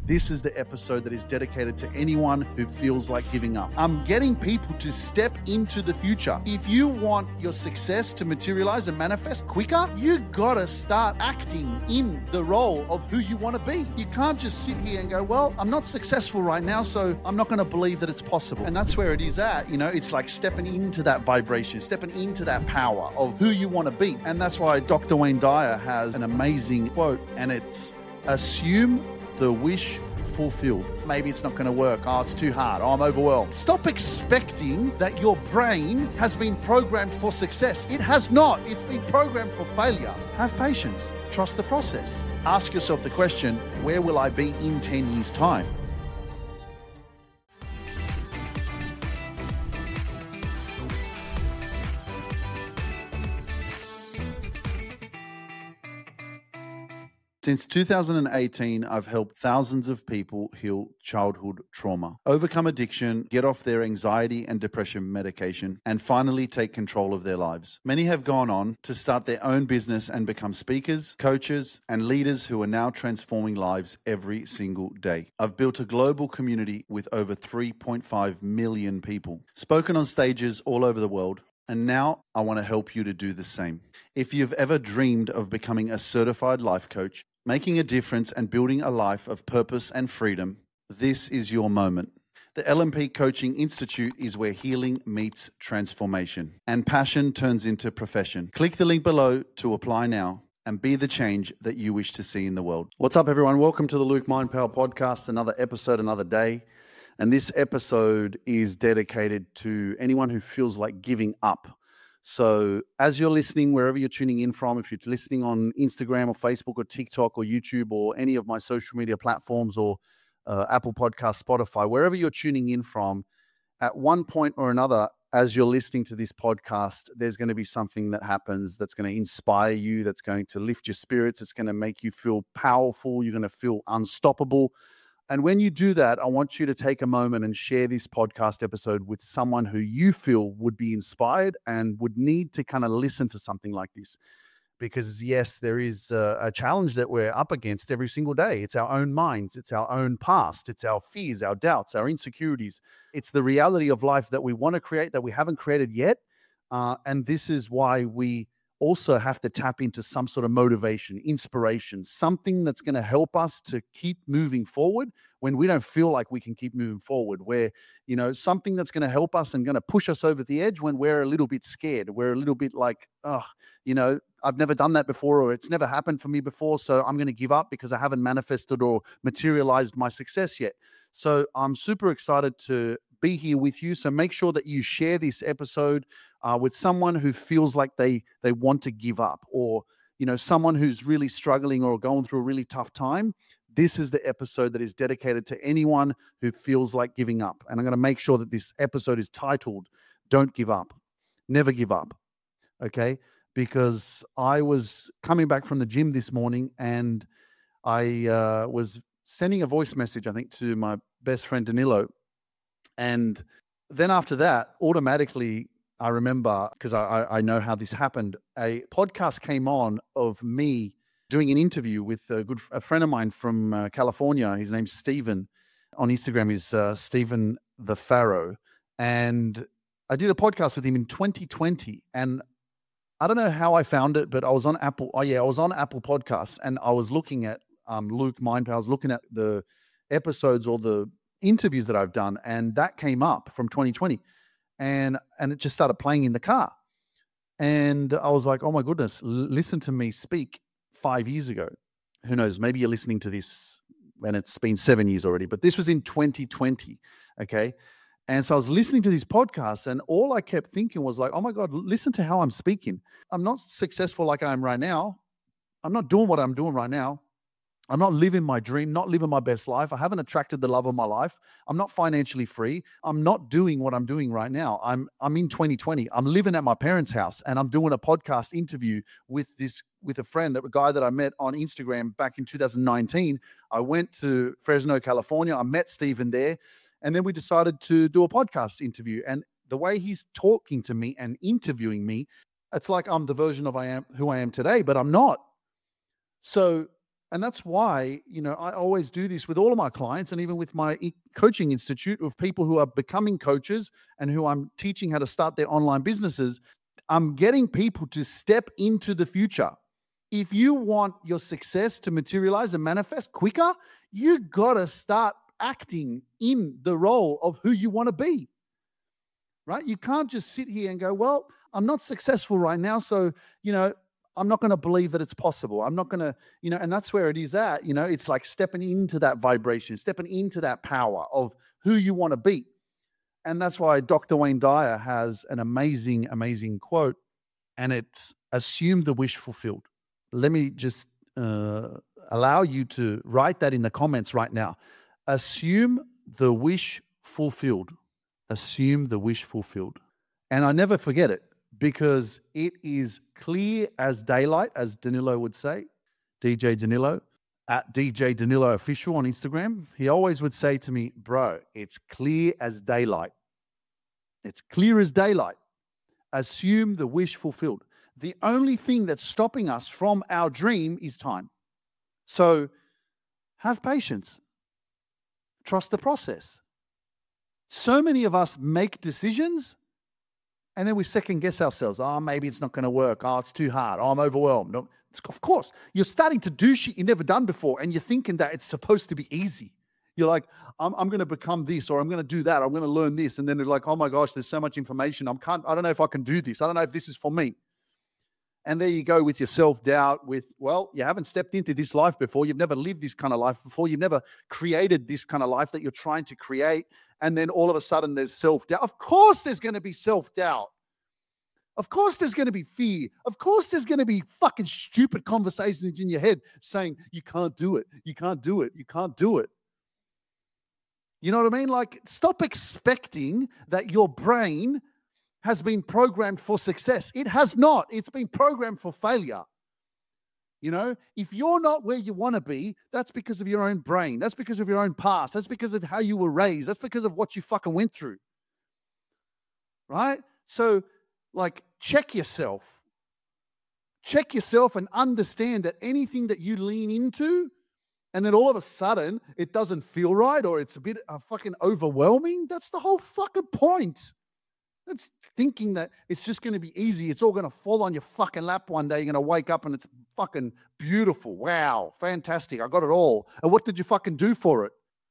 This is the episode that is dedicated to anyone who feels like giving up. I'm getting people to step into the future. If you want your success to materialize and manifest quicker, you gotta start acting in the role of who you want to be. You can't just sit here and go, well, I'm not successful right now, so I'm not gonna believe that it's possible. And that's where it is at. It's like stepping into that vibration, stepping into that power of who you want to be. And that's why Dr. Wayne Dyer has an amazing quote, and it's assume the wish fulfilled. Maybe it's not going to work. Oh, it's too hard. Oh, I'm overwhelmed. Stop expecting that your brain has been programmed for success. It has not. It's been programmed for failure. Have patience. Trust the process. Ask yourself the question, where will I be in 10 years' time? Since 2018, I've helped thousands of people heal childhood trauma, overcome addiction, get off their anxiety and depression medication, and finally take control of their lives. Many have gone on to start their own business and become speakers, coaches, and leaders who are now transforming lives every single day. I've built a global community with over 3.5 million people, spoken on stages all over the world, and now I want to help you to do the same. If you've ever dreamed of becoming a certified life coach, making a difference and building a life of purpose and freedom, this is your moment. The LMP Coaching Institute is where healing meets transformation and passion turns into profession. Click the link below to apply now and be the change that you wish to see in the world. What's up, everyone? Welcome to the Luke Mind Power Podcast, another episode, another day. And this episode is dedicated to anyone who feels like giving up. So as you're listening, wherever you're tuning in from, if you're listening on Instagram or Facebook or TikTok or YouTube or any of my social media platforms or Apple Podcasts, Spotify, wherever you're tuning in from, at one point or another, as you're listening to this podcast, there's going to be something that happens that's going to inspire you, that's going to lift your spirits, it's going to make you feel powerful, you're going to feel unstoppable. And when you do that, I want you to take a moment and share this podcast episode with someone who you feel would be inspired and would need to kind of listen to something like this. Because yes, there is a challenge that we're up against every single day. It's our own minds. It's our own past. It's our fears, our doubts, our insecurities. It's the reality of life that we want to create that we haven't created yet. And this is why we also have to tap into some sort of motivation, inspiration, something that's going to help us to keep moving forward when we don't feel like we can keep moving forward, where, something that's going to help us and going to push us over the edge when we're a little bit scared. We're a little bit like, I've never done that before, or it's never happened for me before, so I'm going to give up because I haven't manifested or materialized my success yet. So I'm super excited to be here with you. So make sure that you share this episode with someone who feels like they want to give up, or someone who's really struggling or going through a really tough time. This is the episode that is dedicated to anyone who feels like giving up. And I'm going to make sure that this episode is titled, Don't Give Up. Never give up. Okay? Because I was coming back from the gym this morning and I was sending a voice message, I think, to my best friend Danilo. And then after that, automatically, I remember, because I know how this happened, a podcast came on of me doing an interview with a friend of mine from California. His name's Stephen. On Instagram is Stephen the Pharaoh. And I did a podcast with him in 2020. And I don't know how I found it, but I was on Apple. I was on Apple Podcasts, and I was looking at Luke Mind Power. I was looking at the episodes or the interviews that I've done, and that came up from 2020, and it just started playing in the car, and I was like, oh my goodness, listen to me speak 5 years ago. Who knows, maybe you're listening to this and it's been 7 years already, but this was in 2020. Okay. And so I was listening to these podcasts, and all I kept thinking was like, oh my God, listen to how I'm speaking. I'm not successful like I am right now. I'm not doing what I'm doing right now. I'm not living my dream, not living my best life. I haven't attracted the love of my life. I'm not financially free. I'm not doing what I'm doing right now. I'm in 2020. I'm living at my parents' house, and I'm doing a podcast interview with a friend, a guy that I met on Instagram back in 2019. I went to Fresno, California. I met Stephen there, and then we decided to do a podcast interview. And the way he's talking to me and interviewing me, it's like I'm the version of who I am today, but I'm not. So And that's why, I always do this with all of my clients and even with my coaching institute of people who are becoming coaches and who I'm teaching how to start their online businesses. I'm getting people to step into the future. If you want your success to materialize and manifest quicker, you got to start acting in the role of who you want to be, right? You can't just sit here and go, well, I'm not successful right now. So, I'm not going to believe that it's possible. I'm not going to, and that's where it is at. It's like stepping into that vibration, stepping into that power of who you want to be. And that's why Dr. Wayne Dyer has an amazing, amazing quote, and it's assume the wish fulfilled. Let me just allow you to write that in the comments right now. Assume the wish fulfilled. Assume the wish fulfilled. And I never forget it because it is clear as daylight, as Danilo would say, DJ Danilo, at DJ Danilo Official on Instagram. He always would say to me, bro, it's clear as daylight. It's clear as daylight. Assume the wish fulfilled. The only thing that's stopping us from our dream is time. So have patience. Trust the process. So many of us make decisions and then we second guess ourselves. Oh, maybe it's not going to work. Oh, it's too hard. Oh, I'm overwhelmed. No, of course, you're starting to do shit you've never done before and you're thinking that it's supposed to be easy. You're like, I'm going to become this or I'm going to do that. I'm going to learn this. And then they're like, oh my gosh, there's so much information. I don't know if I can do this. I don't know if this is for me. And there you go with your self-doubt with, well, you haven't stepped into this life before. You've never lived this kind of life before. You've never created this kind of life that you're trying to create. And then all of a sudden there's self-doubt. Of course there's going to be self-doubt. Of course there's going to be fear. Of course there's going to be fucking stupid conversations in your head saying, you can't do it. You can't do it. You can't do it. You know what I mean? Like, stop expecting that your brain has been programmed for success. It has not. It's been programmed for failure. If you're not where you want to be, that's because of your own brain. That's because of your own past. That's because of how you were raised. That's because of what you fucking went through. Right? So, check yourself. Check yourself and understand that anything that you lean into and then all of a sudden it doesn't feel right or it's a bit fucking overwhelming, that's the whole fucking point. That's thinking that it's just going to be easy. It's all going to fall on your fucking lap one day. You're going to wake up and it's fucking beautiful. Wow, fantastic. I got it all. And what did you fucking do for it?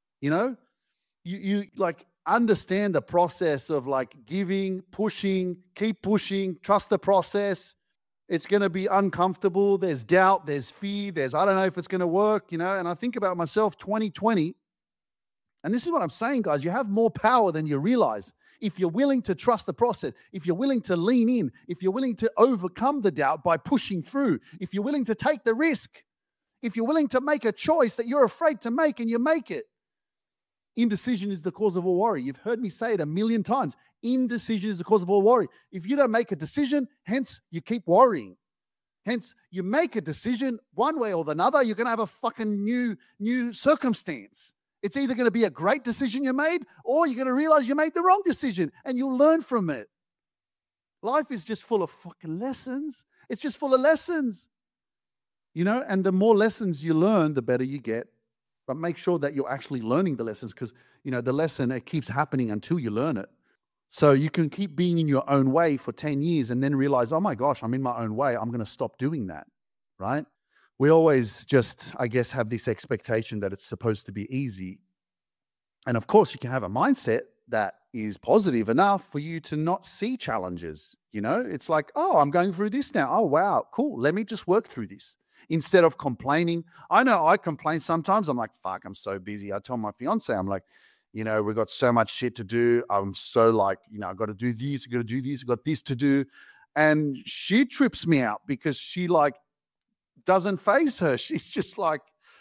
You understand the process of giving, pushing, keep pushing, trust the process. It's going to be uncomfortable. There's doubt, there's fear, there's I don't know if it's going to work, and I think about myself 2020. And this is what I'm saying, guys. You have more power than you realize. If you're willing to trust the process, if you're willing to lean in, if you're willing to overcome the doubt by pushing through, if you're willing to take the risk, if you're willing to make a choice that you're afraid to make and you make it. Indecision is the cause of all worry. You've heard me say it a million times. Indecision is the cause of all worry. If you don't make a decision, hence you keep worrying. Hence, you make a decision one way or another, you're going to have a fucking new circumstance. It's either going to be a great decision you made or you're going to realize you made the wrong decision and you'll learn from it. Life is just full of fucking lessons. It's just full of lessons. And the more lessons you learn, the better you get. But make sure that you're actually learning the lessons because, the lesson, it keeps happening until you learn it. So you can keep being in your own way for 10 years and then realize, oh my gosh, I'm in my own way. I'm going to stop doing that, right? We always just, I guess, have this expectation that it's supposed to be easy. And of course, you can have a mindset that is positive enough for you to not see challenges. It's like, oh, I'm going through this now. Oh, wow, cool. Let me just work through this. Instead of complaining. I know I complain sometimes. I'm like, fuck, I'm so busy. I tell my fiance, I'm like, we've got so much shit to do. I'm so I've got to do this, I've got to do this, I've got this to do. And she trips me out because she doesn't faze her. She's just has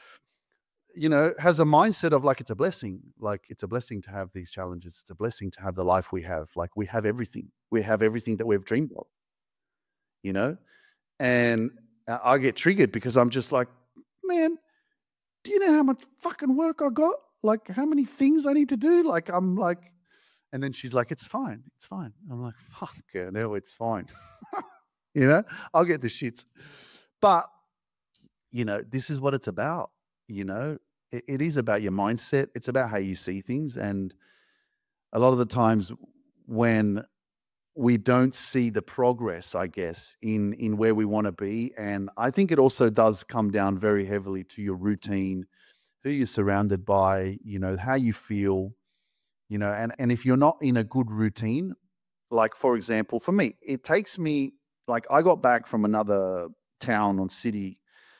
a mindset of it's a blessing. It's a blessing to have these challenges. It's a blessing to have the life we have. We have everything. We have everything that we've dreamed of, and I get triggered because I'm just like, man, do you know how much fucking work I got? How many things I need to do? And then she's like, it's fine. It's fine. I'm like, fuck, no, it's fine. I'll get the shits. But, this is what it's about. It is about your mindset. It's about how you see things. And a lot of the times when we don't see the progress, I guess, in where we want to be. And I think it also does come down very heavily to your routine, who you're surrounded by, how you feel, and if you're not in a good routine, like for example, for me, it takes me, like I got back from another town on city.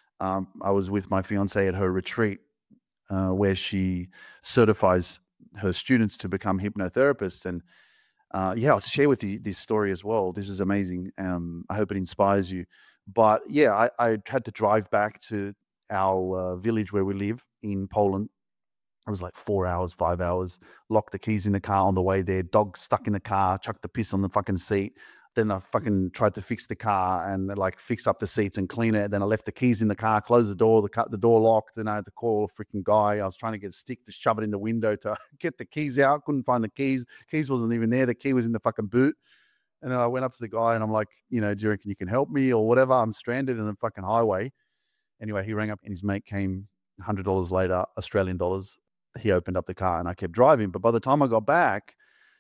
I was with my fiance at her retreat, where she certifies her students to become hypnotherapists. And I'll share with you this story as well. This is amazing. I hope it inspires you. But yeah, I had to drive back to our village where we live in Poland. It was like 4 hours, 5 hours, locked the keys in the car on the way there, dog stuck in the car, chucked the piss on the fucking seat. Then I fucking tried to fix the car and like fix up the seats and clean it. Then I left the keys in the car, closed the door, the door locked. Then I had to call a freaking guy. I was trying to get a stick to shove it in the window to get the keys out. Couldn't find the keys. Keys wasn't even there. The key was in the fucking boot. And then I went up to the guy and I'm like, do you reckon you can help me or whatever? I'm stranded in the fucking highway. Anyway, he rang up and his mate came $100 later, Australian dollars. He opened up the car and I kept driving. But by the time I got back,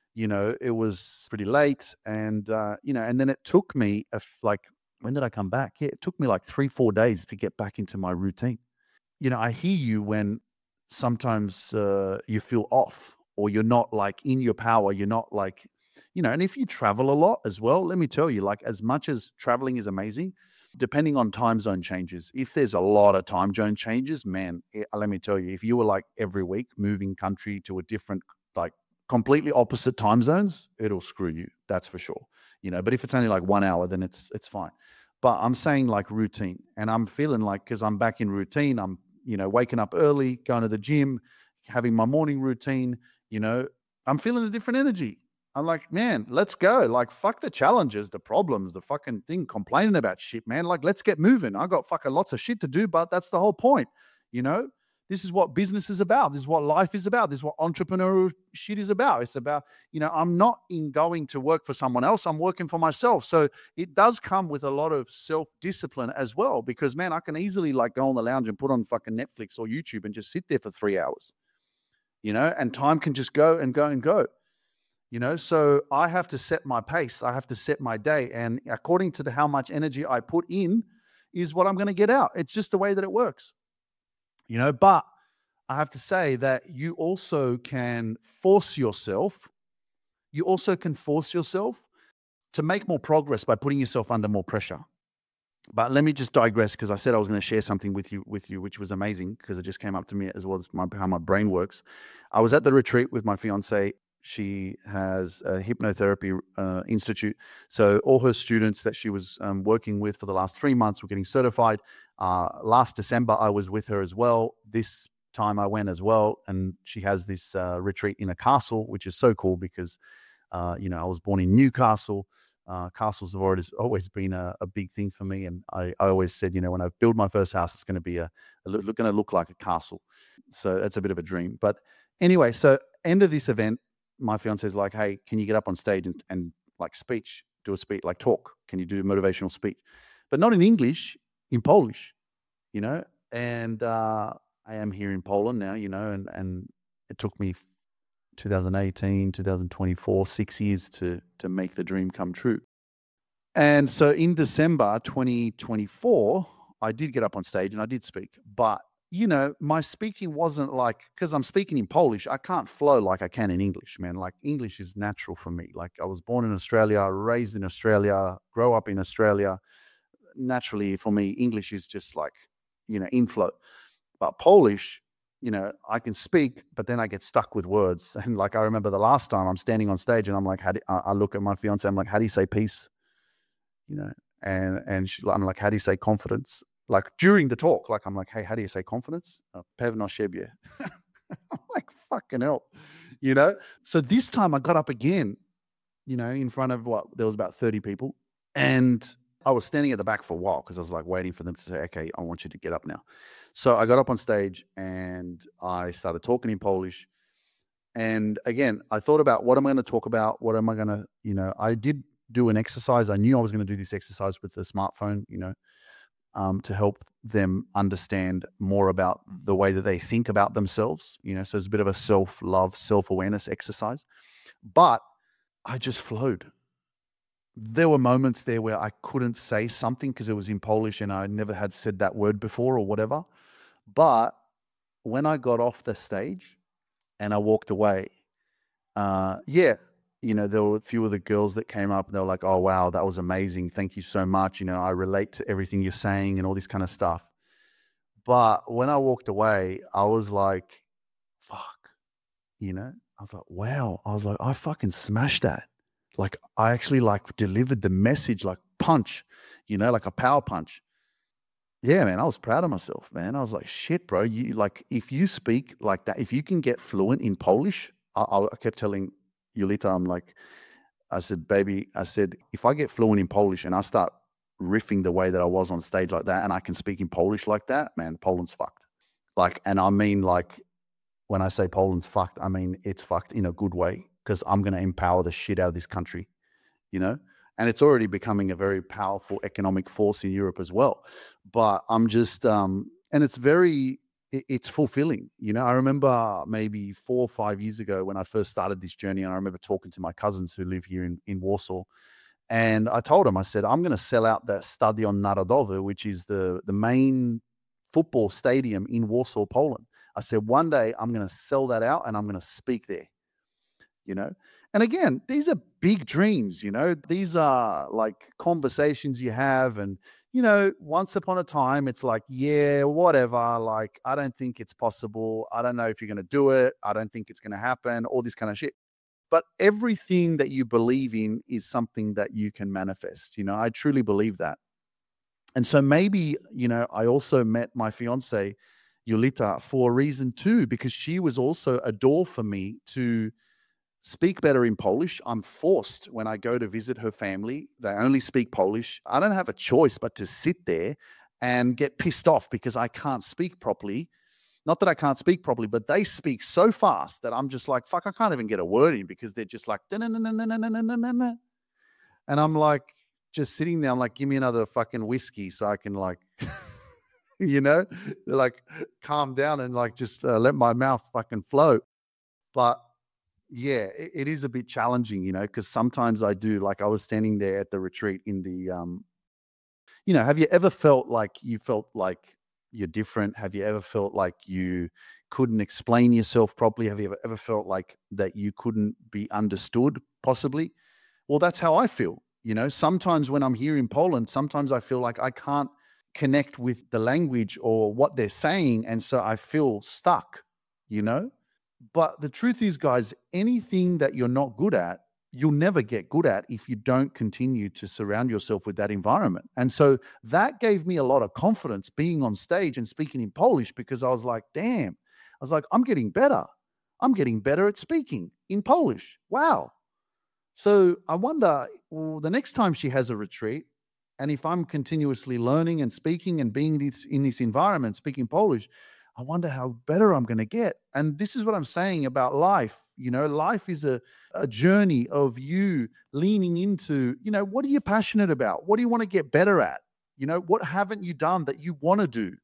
it was pretty late. And, and then it took me when did I come back? Yeah, it took me like 3-4 days to get back into my routine. I hear you when sometimes you feel off or you're not like in your power. You're not like, and if you travel a lot as well, let me tell you, like as much as traveling is amazing, depending on time zone changes, if there's a lot of time zone changes, man, let me tell you, if you were like every week moving country to a different, like completely opposite time zones, it'll screw you. That's for sure. But if it's only like 1 hour, then it's fine. But I'm saying like routine, and I'm feeling like, because I'm back in routine, I'm, waking up early, going to the gym, having my morning routine, I'm feeling a different energy. I'm like, man, let's go. Like, fuck the challenges, the problems, the fucking thing, complaining about shit, man. Like, let's get moving. I got fucking lots of shit to do, but that's the whole point. This is what business is about. This is what life is about. This is what entrepreneurial shit is about. It's about, I'm not going to work for someone else. I'm working for myself. So it does come with a lot of self-discipline as well, because, man, I can easily like go on the lounge and put on fucking Netflix or YouTube and just sit there for 3 hours, and time can just go and go and go. So I have to set my pace. I have to set my day. And according to how much energy I put in is what I'm going to get out. It's just the way that it works, but I have to say that you also can force yourself. You also can force yourself to make more progress by putting yourself under more pressure. But let me just digress, because I said I was going to share something with you, which was amazing, because it just came up to me as well as how my brain works. I was at the retreat with my fiance. She has a hypnotherapy institute. So all her students that she was working with for the last 3 months were getting certified. Last December, I was with her as well. This time I went as well. And she has this retreat in a castle, which is so cool because, I was born in Newcastle. Castles have always been a big thing for me. And I always said, when I build my first house, it's going to be going to look like a castle. So that's a bit of a dream. But anyway, so end of this event, my fiance is like, hey, can you get up on stage and like do a speech, like talk? Can you do a motivational speech? But not in English, in Polish, and I am here in Poland now, and it took me 2018, 2024, 6 years to make the dream come true. And so in December 2024, I did get up on stage and I did speak, but my speaking wasn't like, because I'm speaking in Polish, I can't flow like I can in English, man. Like English is natural for me. Like I was born in Australia, raised in Australia, grow up in Australia. Naturally for me, English is just like, inflow. But Polish, I can speak, but then I get stuck with words. And like, I remember the last time I'm standing on stage and I'm like, I look at my fiance, I'm like, how do you say peace? And I'm like, how do you say confidence? Like during the talk, like I'm like, hey, how do you say confidence? Pewno siebie. I'm like, fucking hell, So this time I got up again, in front of there was about 30 people. And I was standing at the back for a while because I was like waiting for them to say, okay, I want you to get up now. So I got up on stage and I started talking in Polish. And again, I thought about what am I going to talk about? What am I going to, I did do an exercise. I knew I was going to do this exercise with the smartphone, to help them understand more about the way that they think about themselves. So it's a bit of a self-love, self-awareness exercise. But I just flowed. There were moments there where I couldn't say something because it was in Polish and I never had said that word before or whatever. But when I got off the stage and I walked away, there were a few of the girls that came up and they were like, "Oh, wow, that was amazing. Thank you so much. I relate to everything you're saying," and all this kind of stuff. But when I walked away, I was like, fuck, I was like, wow. I was like, I fucking smashed that. Like, I actually delivered the message like punch, like a power punch. Yeah, man, I was proud of myself, man. I was like, shit, bro. If you speak like that, if you can get fluent in Polish, I kept telling Yulita, I said, baby, if I get fluent in Polish and I start riffing the way that I was on stage like that and I can speak in Polish like that, man, Poland's fucked. And I mean, when I say Poland's fucked, I mean, it's fucked in a good way because I'm going to empower the shit out of this country, and it's already becoming a very powerful economic force in Europe as well. But I'm just, and it's fulfilling. I remember maybe 4 or 5 years ago when I first started this journey, and I remember talking to my cousins who live here in Warsaw. And I told them, I said, I'm going to sell out that Stadion Narodowy, which is the main football stadium in Warsaw, Poland. I said, one day I'm going to sell that out and I'm going to speak there, And again, these are big dreams, These are like conversations you have. And, once upon a time, it's like, yeah, whatever. Like, I don't think it's possible. I don't know if you're going to do it. I don't think it's going to happen. All this kind of shit. But everything that you believe in is something that you can manifest. I truly believe that. And so maybe, I also met my fiance, Yulita, for a reason too, because she was also a door for me to speak better in Polish. I'm forced when I go to visit her family. They only speak Polish. I don't have a choice but to sit there and get pissed off because I can't speak properly. Not that I can't speak properly, but they speak so fast that I'm just like, fuck, I can't even get a word in because they're just like, and I'm like, just sitting there. I'm like, give me another fucking whiskey so I can calm down and just let my mouth fucking flow. But yeah, it is a bit challenging, because sometimes I do. Like I was standing there at the retreat in the, have you ever felt like you're different? Have you ever felt like you couldn't explain yourself properly? Have you ever felt like that you couldn't be understood possibly? Well, that's how I feel. Sometimes when I'm here in Poland, sometimes I feel like I can't connect with the language or what they're saying. And so I feel stuck, But the truth is, guys, anything that you're not good at, you'll never get good at if you don't continue to surround yourself with that environment. And so that gave me a lot of confidence being on stage and speaking in Polish because I was like, damn, I'm getting better. I'm getting better at speaking in Polish. Wow. So I wonder, the next time she has a retreat, and if I'm continuously learning and speaking and being in this environment, speaking Polish, I wonder how better I'm going to get. And this is what I'm saying about life. Life is a journey of you leaning into, what are you passionate about? What do you want to get better at? What haven't you done that you want to do?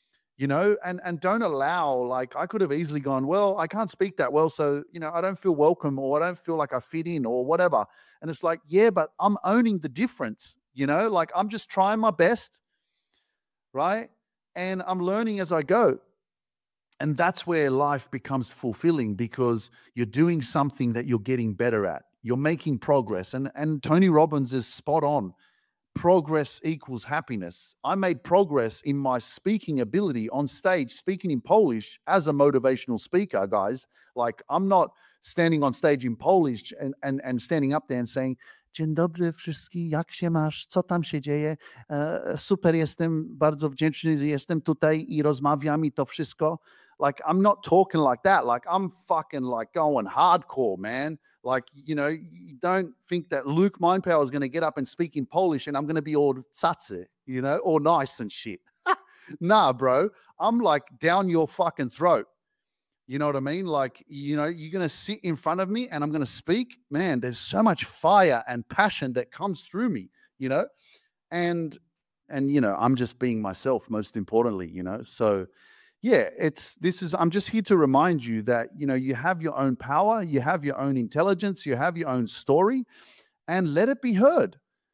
And don't allow, I could have easily gone, well, I can't speak that well. So, I don't feel welcome or I don't feel like I fit in or whatever. And it's like, yeah, but I'm owning the difference, I'm just trying my best. Right. And I'm learning as I go. And that's where life becomes fulfilling because you're doing something that you're getting better at. You're making progress. And Tony Robbins is spot on. Progress equals happiness. I made progress in my speaking ability on stage, speaking in Polish as a motivational speaker, guys. I'm not standing on stage in Polish and standing up there and saying, dzień dobry wszystkim, jak się masz, co tam się dzieje, super jestem, bardzo wdzięczny, że jestem tutaj I rozmawiam I to wszystko. I'm not talking like that. I'm fucking going hardcore, man. You don't think that Luke Mindpower is going to get up and speak in Polish and I'm going to be all tsatsy, all nice and shit. Nah, bro. I'm down your fucking throat. You know what I mean? You're going to sit in front of me and I'm going to speak. Man, there's so much fire and passion that comes through me, And and I'm just being myself, most importantly. So yeah, I'm just here to remind you that you have your own power, you have your own intelligence, you have your own story, and let it be heard.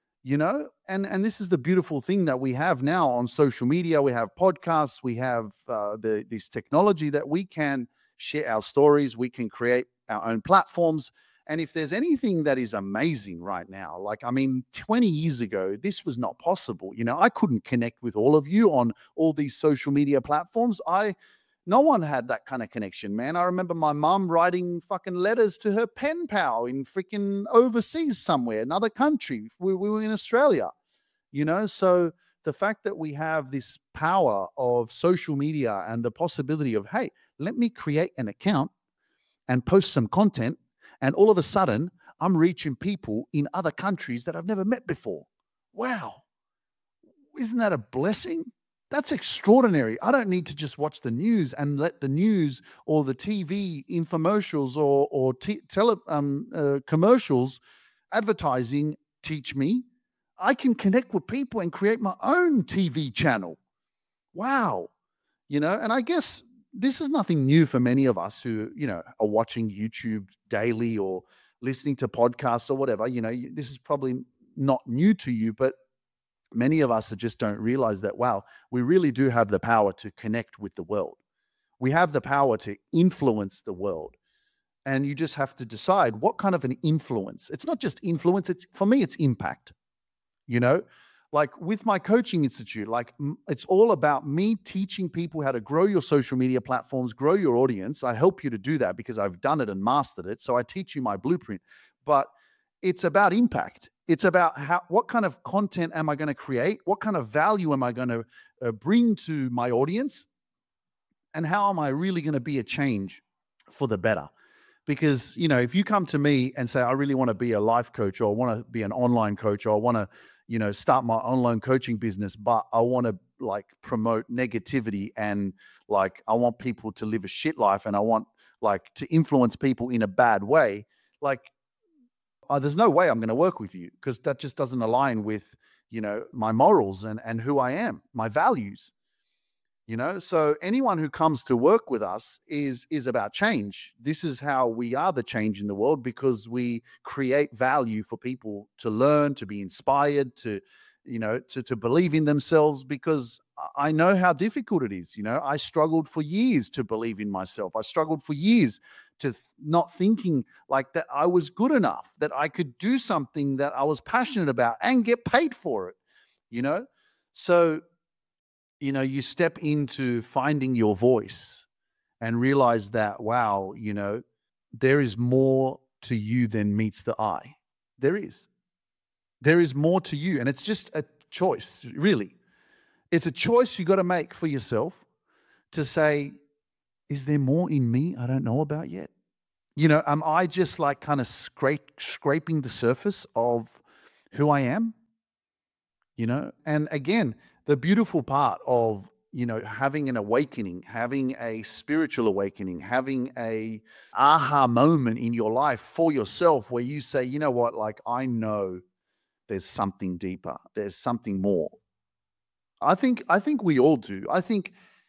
And this is the beautiful thing that we have now on social media. We have podcasts, we have this technology that we can share our stories, we can create our own platforms. And if there's anything that is amazing right now, 20 years ago this was not possible. I couldn't connect with all of you on all these social media platforms. No one had that kind of connection, man. I remember my mom writing fucking letters to her pen pal in freaking overseas somewhere, another country. We were in Australia, So the fact that we have this power of social media and the possibility of, hey, let me create an account and post some content, and all of a sudden I'm reaching people in other countries that I've never met before. Wow. Isn't that a blessing? That's extraordinary. I don't need to just watch the news and let the news or the TV infomercials or commercials, advertising teach me. I can connect with people and create my own TV channel. Wow. And I guess this is nothing new for many of us who, are watching YouTube daily or listening to podcasts or whatever. This is probably not new to you, but many of us just don't realize that, wow, we really do have the power to connect with the world. We have the power to influence the world. And you just have to decide what kind of an influence. It's not just influence. For me, it's impact. Like with my coaching institute, it's all about me teaching people how to grow your social media platforms, grow your audience. I help you to do that because I've done it and mastered it. So I teach you my blueprint, but it's about impact. It's about what kind of content am I going to create? What kind of value am I going to bring to my audience? And how am I really going to be a change for the better? Because, if you come to me and say, I really want to be a life coach, or I want to be an online coach, or I want to, start my online coaching business, but I want to promote negativity and I want people to live a shit life and I want to influence people in a bad way, there's no way I'm going to work with you, because that just doesn't align with, my morals and who I am, my values. So anyone who comes to work with us is about change. This is how we are the change in the world, because we create value for people to learn, to be inspired, to believe in themselves, because I know how difficult it is. I struggled for years to believe in myself. I struggled for years to not thinking that I was good enough, that I could do something that I was passionate about and get paid for it, So you step into finding your voice and realize that, wow, there is more to you than meets the eye. There is more to you. And it's just a choice, really. It's a choice you got to make for yourself to say, is there more in me I don't know about yet? Am I just kind of scraping the surface of who I am? And again, the beautiful part of, having an awakening, having a spiritual awakening, having a aha moment in your life for yourself where you say, you know what, I know there's something deeper. There's something more. I think we all do. I think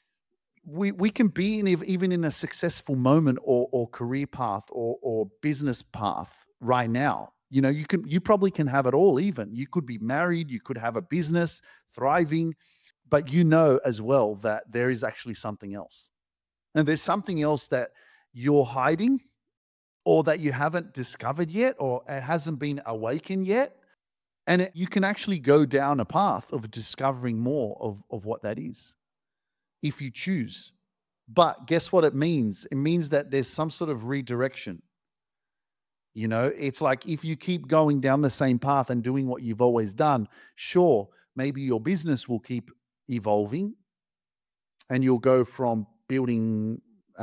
we can be even in a successful moment or career path or business path right now. You probably can have it all. Even you could be married, you could have a business thriving, but as well that there is actually something else. And there's something else that you're hiding, or that you haven't discovered yet, or it hasn't been awakened yet. And you can actually go down a path of discovering more of what that is, if you choose. But guess what it means? It means that there's some sort of redirection. It's like if you keep going down the same path and doing what you've always done, sure, maybe your business will keep evolving and you'll go from building,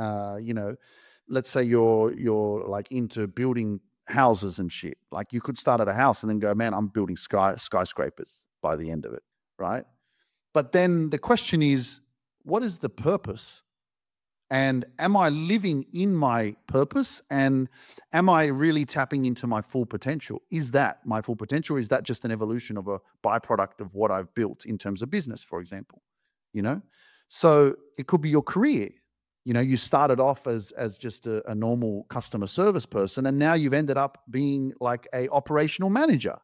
let's say you're into building houses and shit. You could start at a house and then go, man, I'm building skyscrapers by the end of it, right? But then the question is, what is the purpose And am I living in my purpose? And am I really tapping into my full potential? Is that my full potential? Or is that just an evolution of a byproduct of what I've built in terms of business, for example? You know? So it could be your career. You started off as just a normal customer service person, and now you've ended up being like a operational manager.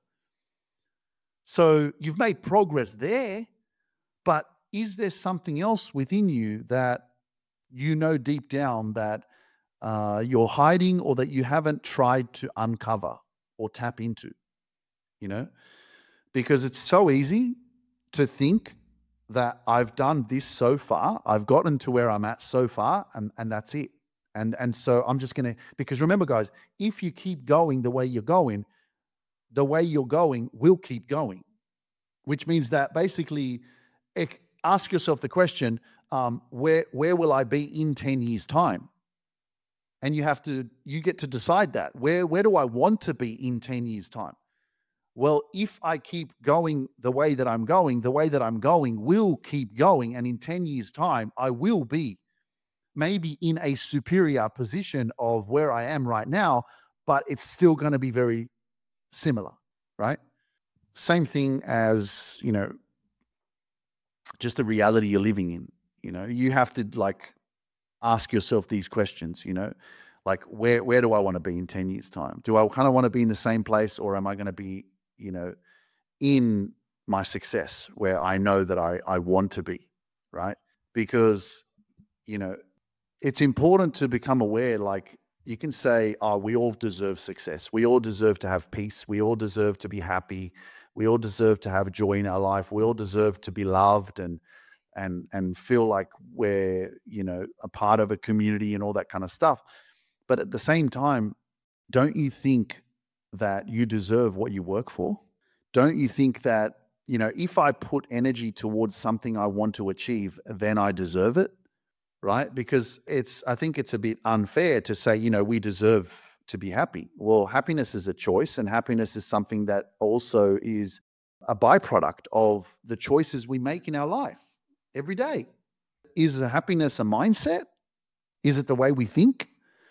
So you've made progress there, but is there something else within you that deep down that you're hiding, or that you haven't tried to uncover or tap into, you know? Because it's so easy to think that I've done this so far, I've gotten to where I'm at so far, and that's it. And so I'm just gonna, because remember, guys, if you keep going the way you're going, the way you're going will keep going, which means that basically ask yourself the question, where will I be in 10 years' time? And you get to decide that. Where do I want to be in 10 years' time? Well, if I keep going the way that I'm going, the way that I'm going will keep going. And in 10 years' time, I will be maybe in a superior position of where I am right now, but it's still going to be very similar, right? Same thing as, just the reality you're living in. You have to ask yourself these questions, like where do I want to be in 10 years' time? Do I kind of want to be in the same place, or am I going to be, in my success where I know that I want to be, right? Because, it's important to become aware, like you can say, oh, we all deserve success. We all deserve to have peace. We all deserve to be happy. We all deserve to have joy in our life. We all deserve to be loved and feel like we're, a part of a community and all that kind of stuff. But at the same time, don't you think that you deserve what you work for? Don't you think that, if I put energy towards something I want to achieve, then I deserve it, right? Because I think it's a bit unfair to say, we deserve to be happy. Well, happiness is a choice, and happiness is something that also is a byproduct of the choices we make in our life every day. Is happiness a mindset? Is it the way we think?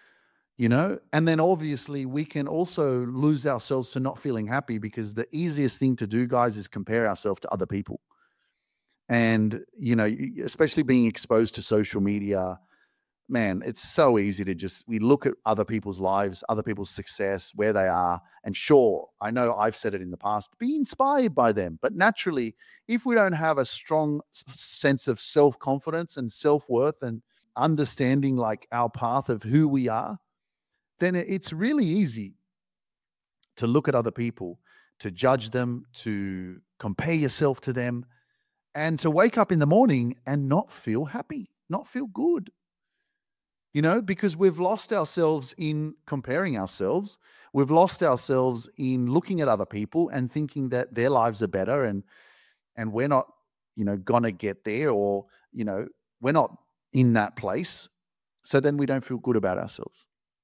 And then obviously we can also lose ourselves to not feeling happy, because the easiest thing to do, guys, is compare ourselves to other people. And, especially being exposed to social media, man, it's so easy to we look at other people's lives, other people's success, where they are. And sure, I know I've said it in the past, be inspired by them. But naturally, if we don't have a strong sense of self-confidence and self-worth and understanding like our path of who we are, then it's really easy to look at other people, to judge them, to compare yourself to them, and to wake up in the morning and not feel happy, not feel good. Because we've lost ourselves in comparing ourselves. We've lost ourselves in looking at other people and thinking that their lives are better, and we're not, gonna get there, or, we're not in that place. So then we don't feel good about ourselves.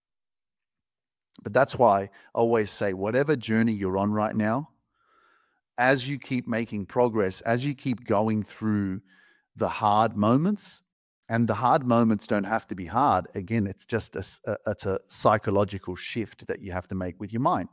But that's why I always say, whatever journey you're on right now, as you keep making progress, as you keep going through the hard moments, and the hard moments don't have to be hard. Again, it's just it's a psychological shift that you have to make with your mind.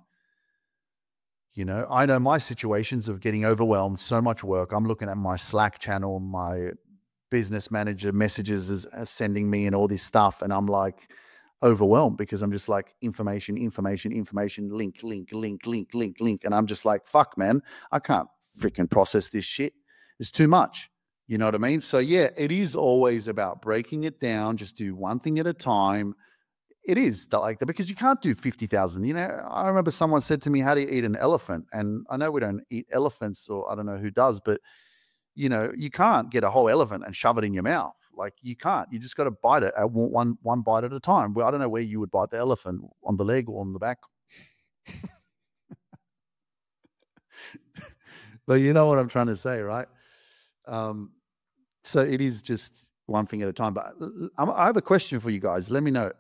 I know my situations of getting overwhelmed, so much work. I'm looking at my Slack channel, my business manager messages is sending me and all this stuff, and I'm like overwhelmed, because I'm just like information, link. And I'm just like, fuck, man, I can't freaking process this shit. It's too much. You know what I mean? So yeah, it is always about breaking it down. Just do one thing at a time. It is like that, because you can't do 50,000. I remember someone said to me, how do you eat an elephant? And I know we don't eat elephants, or I don't know who does, but you can't get a whole elephant and shove it in your mouth. Like, you can't. You just got to bite it at one bite at a time. Well, I don't know where you would bite the elephant, on the leg or on the back. But you know what I'm trying to say, right? So it is just one thing at a time. But I have a question for you guys. Let me know.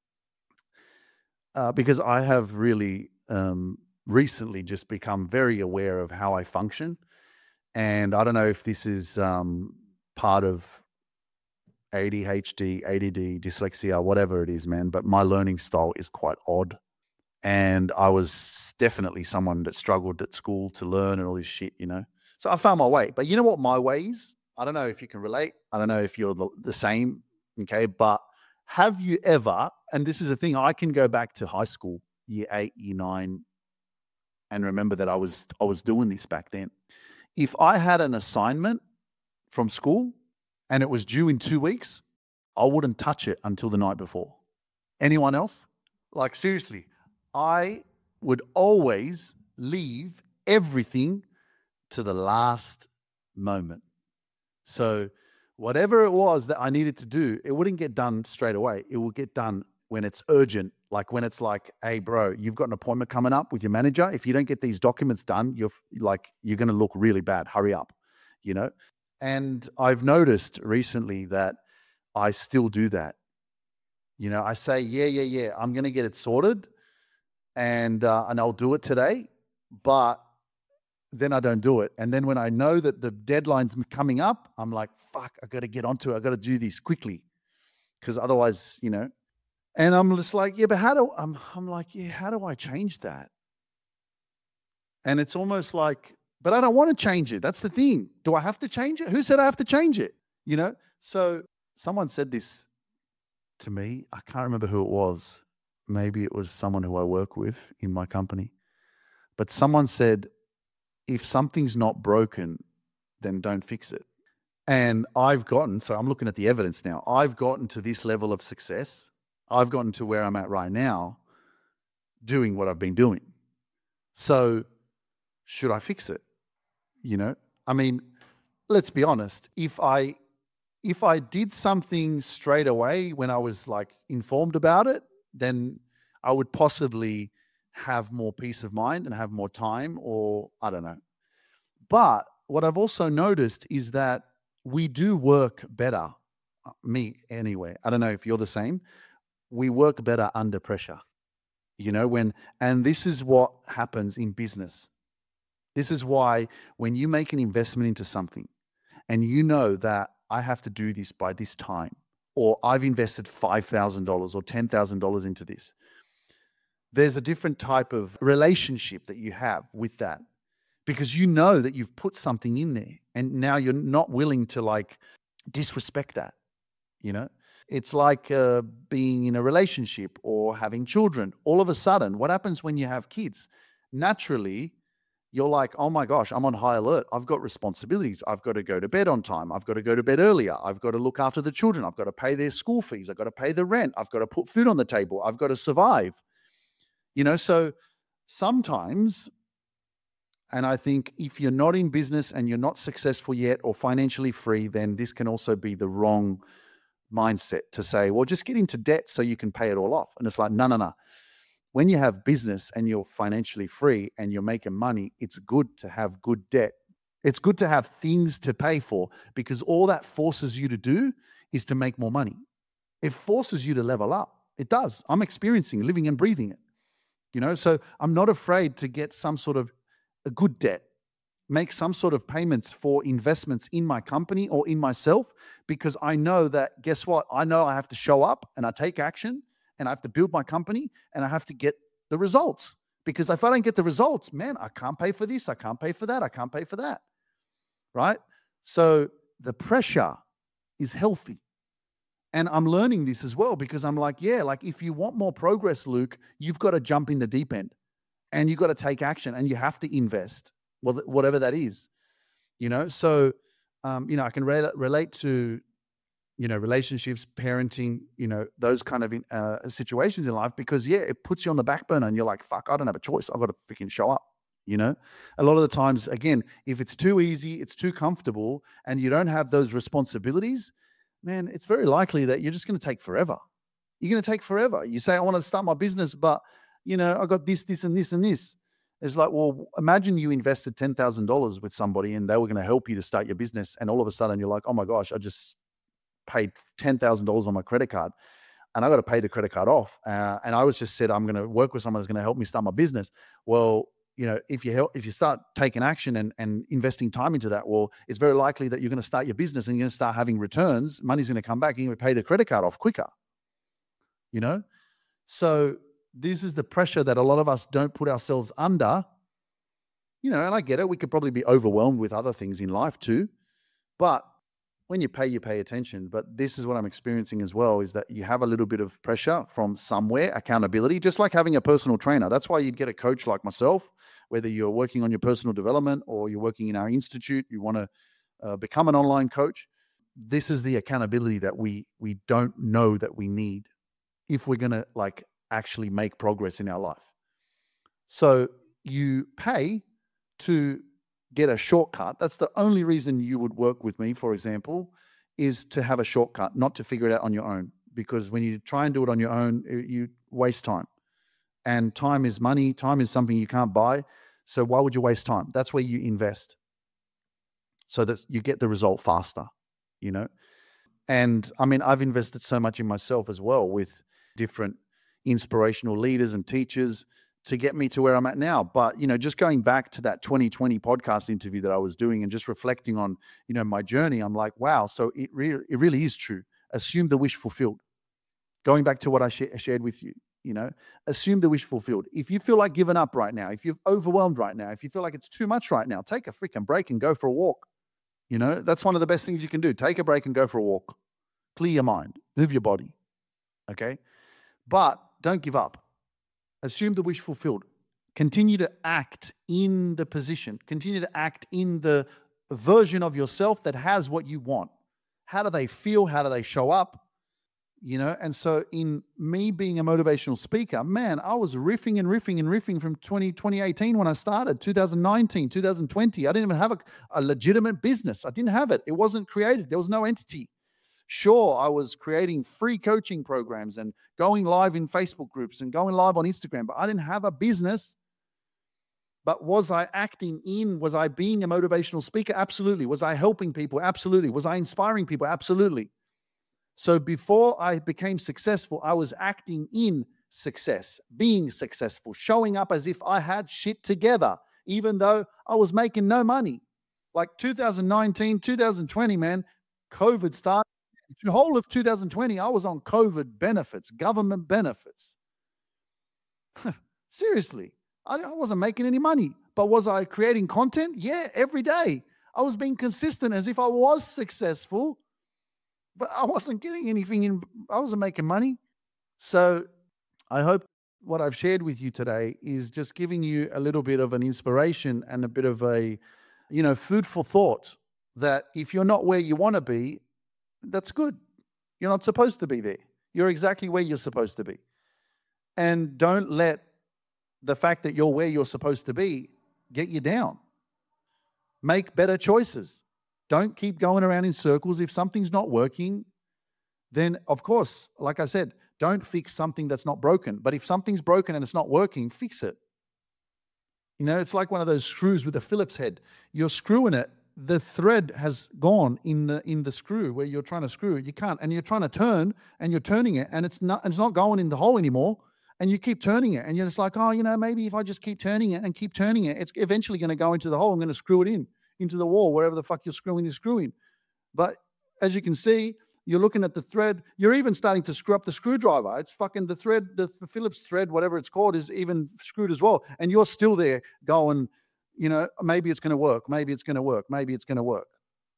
Because I have really recently just become very aware of how I function. And I don't know if this is part of ADHD, ADD, dyslexia, whatever it is, man. But my learning style is quite odd. And I was definitely someone that struggled at school to learn and all this shit, So I found my way. But you know what my way is? I don't know if you can relate. I don't know if you're the same, okay? But have you ever, and this is a thing, I can go back to high school, year 8, year 9, and remember that I was doing this back then. If I had an assignment from school and it was due in 2 weeks, I wouldn't touch it until the night before. Anyone else? Like, seriously, I would always leave everything to the last moment. So whatever it was that I needed to do, it wouldn't get done straight away. It will get done when it's urgent, like when it's like, hey, bro, you've got an appointment coming up with your manager. If you don't get these documents done, you're going to look really bad. Hurry up, And I've noticed recently that I still do that. I say, yeah, I'm going to get it sorted and I'll do it today, but then I don't do it. And then when I know that the deadline's coming up, I'm like, fuck, I got to get onto it. I got to do this quickly because otherwise, and I'm just like, yeah, but I'm like, yeah, how do I change that? And it's almost like, but I don't want to change it. That's the thing. Do I have to change it? Who said I have to change it? So someone said this to me. I can't remember who it was. Maybe it was someone who I work with in my company. But someone said, if something's not broken, then don't fix it. And so I'm looking at the evidence now. I've gotten to this level of success. I've gotten to where I'm at right now doing what I've been doing. So should I fix it? I mean, let's be honest. If I did something straight away when I was like informed about it, then I would possibly have more peace of mind and have more time, or I don't know. But what I've also noticed is that we do work better. Me anyway. I don't know if you're the same. We work better under pressure. And this is what happens in business. This is why when you make an investment into something and you know that I have to do this by this time, or I've invested $5,000 or $10,000 into this, there's a different type of relationship that you have with that, because you know that you've put something in there and now you're not willing to like disrespect that. It's like being in a relationship or having children. All of a sudden, what happens when you have kids? Naturally, you're like, oh my gosh, I'm on high alert. I've got responsibilities. I've got to go to bed on time. I've got to go to bed earlier. I've got to look after the children. I've got to pay their school fees. I've got to pay the rent. I've got to put food on the table. I've got to survive. So sometimes, and I think if you're not in business and you're not successful yet or financially free, then this can also be the wrong mindset to say, well, just get into debt so you can pay it all off. And it's like, no. When you have business and you're financially free and you're making money, it's good to have good debt. It's good to have things to pay for, because all that forces you to do is to make more money. It forces you to level up. It does. I'm experiencing, living and breathing it. So I'm not afraid to get some sort of a good debt, make some sort of payments for investments in my company or in myself, because I know that, guess what? I know I have to show up and I take action and I have to build my company and I have to get the results, because if I don't get the results, man, I can't pay for this. I can't pay for that. I can't pay for that. Right? So the pressure is healthy. And I'm learning this as well, because I'm like, yeah, like if you want more progress, Luke, you've got to jump in the deep end and you've got to take action and you have to invest, whatever that is, So, I can relate to, relationships, parenting, those kind of situations in life, because, yeah, it puts you on the back burner and you're like, fuck, I don't have a choice. I've got to freaking show up. A lot of the times, again, if it's too easy, it's too comfortable and you don't have those responsibilities, man, it's very likely that you're just going to take forever. You're going to take forever. You say, I want to start my business, but, I got this, and this, and this. It's like, well, imagine you invested $10,000 with somebody and they were going to help you to start your business. And all of a sudden you're like, oh my gosh, I just paid $10,000 on my credit card and I got to pay the credit card off. And I was just said, I'm going to work with someone who's going to help me start my business. Well, if you start taking action and investing time into that, well, it's very likely that you're going to start your business and you're going to start having returns. Money's going to come back. And you're going to pay the credit card off quicker. So this is the pressure that a lot of us don't put ourselves under. And I get it. We could probably be overwhelmed with other things in life too. But when you pay attention. But this is what I'm experiencing as well, is that you have a little bit of pressure from somewhere, accountability, just like having a personal trainer. That's why you'd get a coach like myself, whether you're working on your personal development or you're working in our institute, you want to become an online coach. This is the accountability that we don't know that we need if we're going to actually make progress in our life. So you pay to get a shortcut. That's the only reason you would work with me, for example, is to have a shortcut, not to figure it out on your own. Because when you try and do it on your own, you waste time. And time is money. Time is something you can't buy. So why would you waste time? That's where you invest, so that you get the result faster, And I mean, I've invested so much in myself as well, with different inspirational leaders and teachers to get me to where I'm at now. But, just going back to that 2020 podcast interview that I was doing and just reflecting on, my journey, I'm like, wow, so it really is true. Assume the wish fulfilled. Going back to what I shared with you, assume the wish fulfilled. If you feel like giving up right now, if you're overwhelmed right now, if you feel like it's too much right now, take a freaking break and go for a walk. That's one of the best things you can do. Take a break and go for a walk. Clear your mind, move your body. Okay. But don't give up. Assume the wish fulfilled. Continue to act in the position. Continue to act in the version of yourself that has what you want. How do they feel? How do they show up? And so in me being a motivational speaker, man, I was riffing from 2018 when I started, 2019, 2020. I didn't even have a legitimate business. I didn't have it. It wasn't created. There was no entity. Sure, I was creating free coaching programs and going live in Facebook groups and going live on Instagram, but I didn't have a business. But was I acting in? Was I being a motivational speaker? Absolutely. Was I helping people? Absolutely. Was I inspiring people? Absolutely. So before I became successful, I was acting in success, being successful, showing up as if I had shit together, even though I was making no money. Like 2019, 2020, man, COVID started. The whole of 2020, I was on COVID benefits, government benefits. Seriously, I wasn't making any money. But was I creating content? Yeah, every day. I was being consistent as if I was successful, but I wasn't getting anything in. I wasn't making money. So I hope what I've shared with you today is just giving you a little bit of an inspiration and a bit of a, food for thought, that if you're not where you want to be, that's good. You're not supposed to be there. You're exactly where you're supposed to be. And don't let the fact that you're where you're supposed to be get you down. Make better choices. Don't keep going around in circles. If something's not working, then of course, like I said, don't fix something that's not broken. But if something's broken and it's not working, fix it. It's like one of those screws with a Phillips head. You're screwing it. The thread has gone in the screw where you're trying to screw. You can't, and you're trying to turn, and you're turning it, and it's not going in the hole anymore. And you keep turning it, and you're just like, maybe if I just keep turning it, it's eventually going to go into the hole. I'm going to screw it into the wall, wherever the fuck you're screwing this screw in. But as you can see, you're looking at the thread. You're even starting to screw up the screwdriver. It's fucking the thread, the Phillips thread, whatever it's called, is even screwed as well. And you're still there going, maybe it's going to work. Maybe it's going to work. Maybe it's going to work.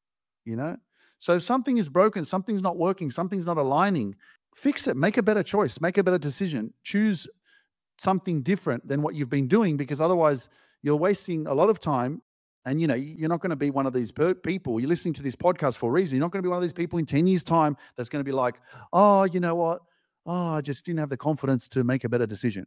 So if something is broken, something's not working, something's not aligning, fix it. Make a better choice. Make a better decision. Choose something different than what you've been doing, because otherwise you're wasting a lot of time. And, you're not going to be one of these people. You're listening to this podcast for a reason. You're not going to be one of these people in 10 years' time that's going to be like, oh, you know what? Oh, I just didn't have the confidence to make a better decision.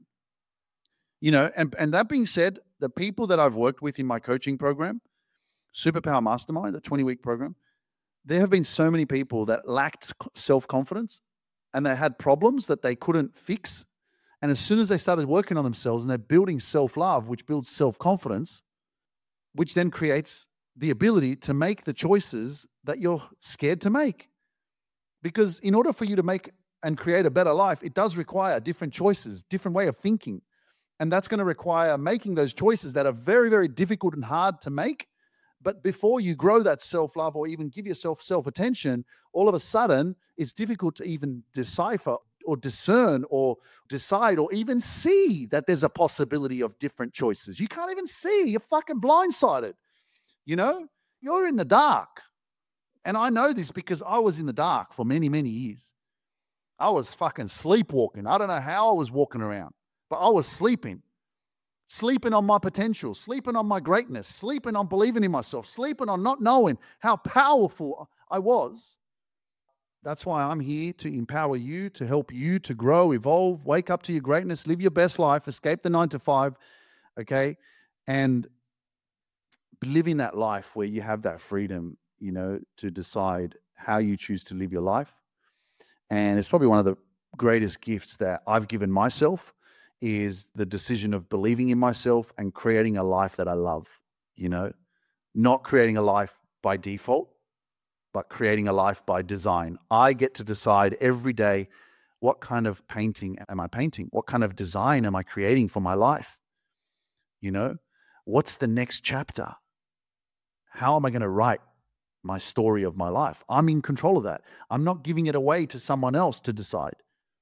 And that being said, the people that I've worked with in my coaching program, Superpower Mastermind, the 20-week program, there have been so many people that lacked self-confidence and they had problems that they couldn't fix. And as soon as they started working on themselves and they're building self-love, which builds self-confidence, which then creates the ability to make the choices that you're scared to make. Because in order for you to make and create a better life, it does require different choices, different way of thinking. And that's going to require making those choices that are very, very difficult and hard to make. But before you grow that self-love or even give yourself self-attention, all of a sudden it's difficult to even decipher or discern or decide or even see that there's a possibility of different choices. You can't even see. You're fucking blindsided. You're in the dark. And I know this because I was in the dark for many, many years. I was fucking sleepwalking. I don't know how I was walking around, but I was sleeping on my potential, sleeping on my greatness, sleeping on believing in myself, sleeping on not knowing how powerful I was. That's why I'm here to empower you, to help you to grow, evolve, wake up to your greatness, live your best life, escape the 9 to 5, okay? And living that life where you have that freedom, to decide how you choose to live your life. And it's probably one of the greatest gifts that I've given myself is the decision of believing in myself and creating a life that I love, not creating a life by default, but creating a life by design. I get to decide every day, what kind of painting am I painting? What kind of design am I creating for my life? What's the next chapter? How am I going to write my story of my life? I'm in control of that. I'm not giving it away to someone else to decide.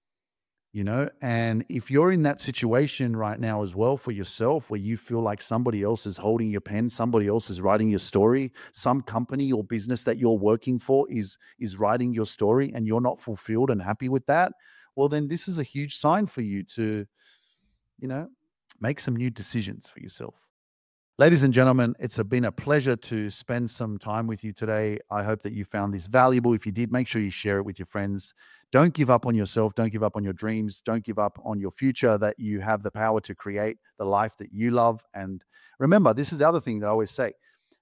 And if you're in that situation right now as well for yourself, where you feel like somebody else is holding your pen, somebody else is writing your story, some company or business that you're working for is writing your story and you're not fulfilled and happy with that, well, then this is a huge sign for you to, make some new decisions for yourself. Ladies and gentlemen, it's been a pleasure to spend some time with you today. I hope that you found this valuable. If you did, make sure you share it with your friends. Don't give up on yourself. Don't give up on your dreams. Don't give up on your future, that you have the power to create the life that you love. And remember, this is the other thing that I always say.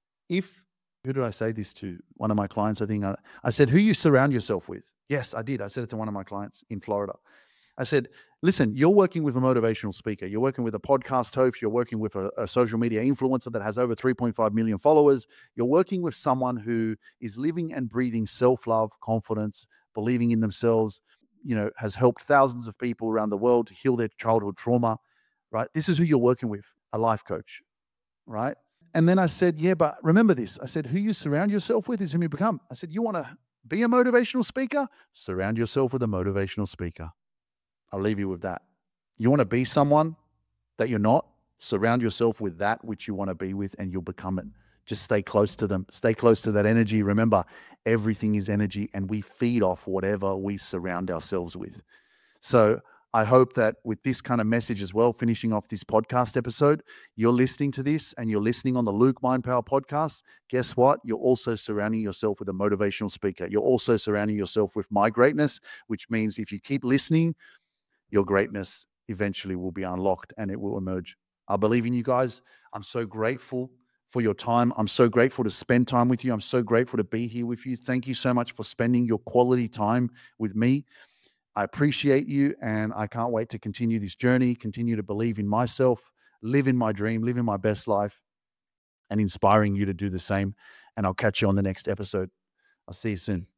Who did I say this to? One of my clients, I think. I said, who you surround yourself with. Yes, I did. I said it to one of my clients in Florida. I said, listen, you're working with a motivational speaker. You're working with a podcast host. You're working with a social media influencer that has over 3.5 million followers. You're working with someone who is living and breathing self-love, confidence, believing in themselves, has helped thousands of people around the world to heal their childhood trauma, right? This is who you're working with, a life coach, right? And then I said, yeah, but remember this. I said, who you surround yourself with is who you become. I said, you want to be a motivational speaker? Surround yourself with a motivational speaker. I'll leave you with that. You want to be someone that you're not? Surround yourself with that which you want to be with and you'll become it. Just stay close to them. Stay close to that energy. Remember, everything is energy and we feed off whatever we surround ourselves with. So I hope that with this kind of message as well, finishing off this podcast episode, you're listening to this and you're listening on the Luke Mind Power podcast. Guess what? You're also surrounding yourself with a motivational speaker. You're also surrounding yourself with my greatness, which means if you keep listening, your greatness eventually will be unlocked and it will emerge. I believe in you guys. I'm so grateful for your time. I'm so grateful to spend time with you. I'm so grateful to be here with you. Thank you so much for spending your quality time with me. I appreciate you and I can't wait to continue this journey, continue to believe in myself, live in my dream, live in my best life, and inspiring you to do the same. And I'll catch you on the next episode. I'll see you soon.